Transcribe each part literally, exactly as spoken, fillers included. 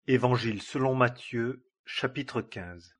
Évangile selon Matthieu, chapitre quinze.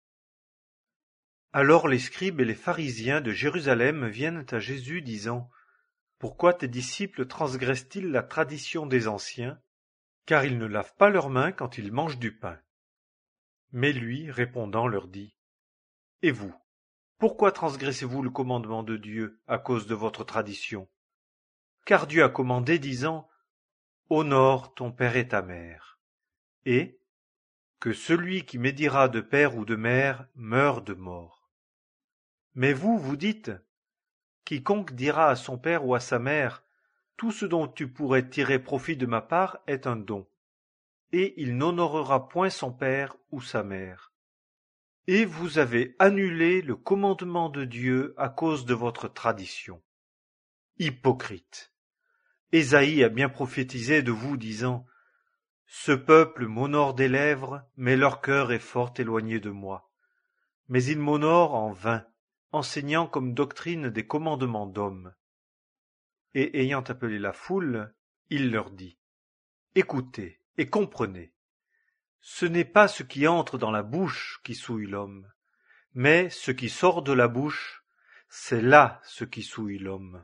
Alors les scribes et les pharisiens de Jérusalem viennent à Jésus disant: Pourquoi tes disciples transgressent-ils la tradition des anciens, car ils ne lavent pas leurs mains quand ils mangent du pain? Mais lui, répondant, leur dit: Et vous, pourquoi transgressez-vous le commandement de Dieu à cause de votre tradition? Car Dieu a commandé, disant: Honore ton père et ta mère, et que celui qui médira de père ou de mère meure de mort. Mais vous, vous dites: Quiconque dira à son père ou à sa mère: Tout ce dont tu pourrais tirer profit de ma part est un don, et il n'honorera point son père ou sa mère. Et vous avez annulé le commandement de Dieu à cause de votre tradition. Hypocrite! Ésaïe a bien prophétisé de vous, disant: Ce peuple m'honore des lèvres, mais leur cœur est fort éloigné de moi. Mais il m'honore en vain, enseignant comme doctrine des commandements d'hommes. Et ayant appelé la foule, il leur dit: Écoutez et comprenez. Ce n'est pas ce qui entre dans la bouche qui souille l'homme, mais ce qui sort de la bouche, c'est là ce qui souille l'homme.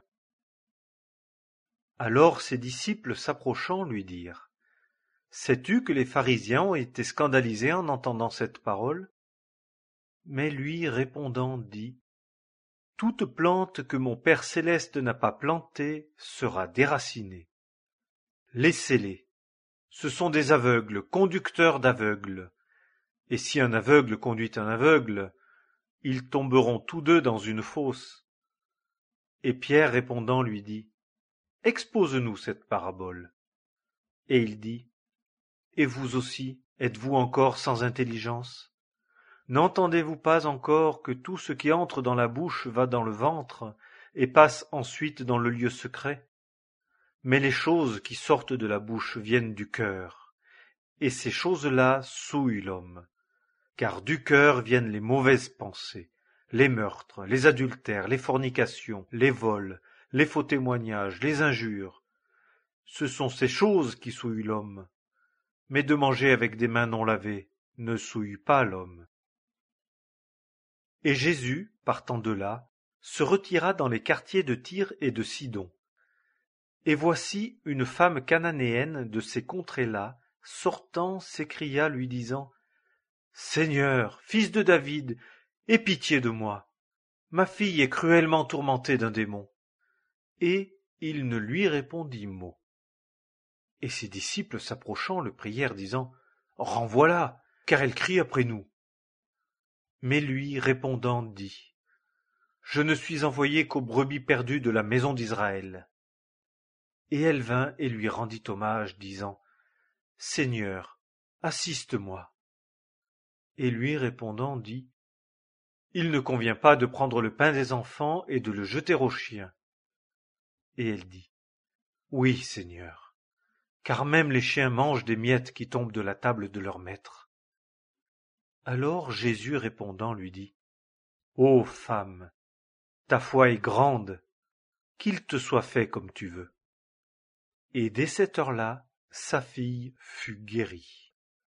Alors ses disciples s'approchant lui dirent: Sais-tu que les pharisiens ont été scandalisés en entendant cette parole? Mais lui répondant dit: Toute plante que mon Père céleste n'a pas plantée sera déracinée. Laissez-les. Ce sont des aveugles, conducteurs d'aveugles. Et si un aveugle conduit un aveugle, ils tomberont tous deux dans une fosse. Et Pierre répondant lui dit: Expose-nous cette parabole. Et il dit: Et vous aussi, êtes-vous encore sans intelligence? N'entendez-vous pas encore que tout ce qui entre dans la bouche va dans le ventre et passe ensuite dans le lieu secret? Mais les choses qui sortent de la bouche viennent du cœur, et ces choses-là souillent l'homme. Car du cœur viennent les mauvaises pensées, les meurtres, les adultères, les fornications, les vols, les faux témoignages, les injures. Ce sont ces choses qui souillent l'homme. Mais de manger avec des mains non lavées ne souille pas l'homme. Et Jésus, partant de là, se retira dans les quartiers de Tyr et de Sidon. Et voici une femme cananéenne de ces contrées-là, sortant, s'écria lui disant: Seigneur, fils de David, aie pitié de moi. Ma fille est cruellement tourmentée d'un démon. Et il ne lui répondit mot. Et ses disciples s'approchant le prièrent, disant: Renvoie-la, car elle crie après nous. Mais lui, répondant, dit: Je ne suis envoyé qu'aux brebis perdues de la maison d'Israël. Et elle vint et lui rendit hommage, disant: Seigneur, assiste-moi. Et lui répondant, dit: Il ne convient pas de prendre le pain des enfants et de le jeter aux chiens. Et elle dit: Oui, Seigneur, car même les chiens mangent des miettes qui tombent de la table de leur maître. Alors Jésus répondant lui dit: Ô femme, ta foi est grande, qu'il te soit fait comme tu veux. Et dès cette heure-là, sa fille fut guérie.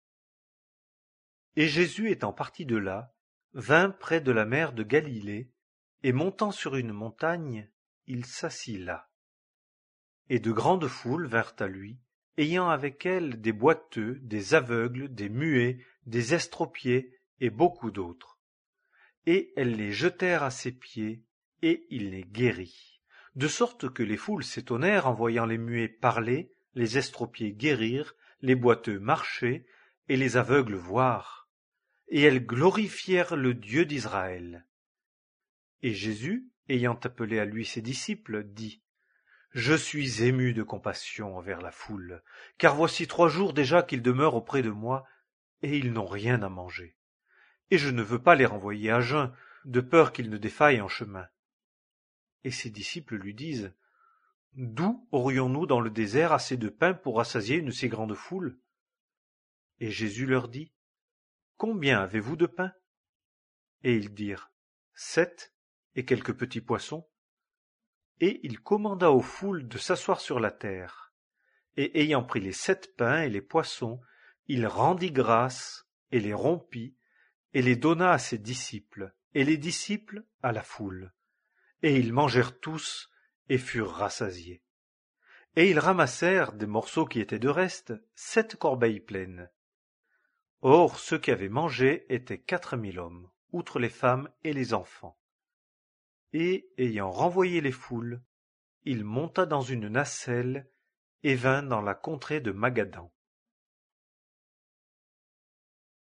Et Jésus étant parti de là, vint près de la mer de Galilée, et montant sur une montagne, il s'assit là. Et de grandes foules vinrent à lui, ayant avec elles des boiteux, des aveugles, des muets, des estropiés, et beaucoup d'autres. Et elles les jetèrent à ses pieds, et il les guérit. De sorte que les foules s'étonnèrent en voyant les muets parler, les estropiés guérir, les boiteux marcher, et les aveugles voir. Et elles glorifièrent le Dieu d'Israël. Et Jésus, ayant appelé à lui ses disciples, dit: Je suis ému de compassion envers la foule, car voici trois jours déjà qu'ils demeurent auprès de moi, et ils n'ont rien à manger. Et je ne veux pas les renvoyer à jeun, de peur qu'ils ne défaillent en chemin. Et ses disciples lui disent: D'où aurions-nous dans le désert assez de pain pour rassasier une si grande foule? Et Jésus leur dit: Combien avez-vous de pain? Et ils dirent: Sept, et quelques petits poissons. Et il commanda aux foules de s'asseoir sur la terre. Et ayant pris les sept pains et les poissons, il rendit grâce, et les rompit, et les donna à ses disciples, et les disciples à la foule. Et ils mangèrent tous, et furent rassasiés. Et ils ramassèrent des morceaux qui étaient de reste, sept corbeilles pleines. Or ceux qui avaient mangé étaient quatre mille hommes, outre les femmes et les enfants. Et, ayant renvoyé les foules, il monta dans une nacelle et vint dans la contrée de Magadan.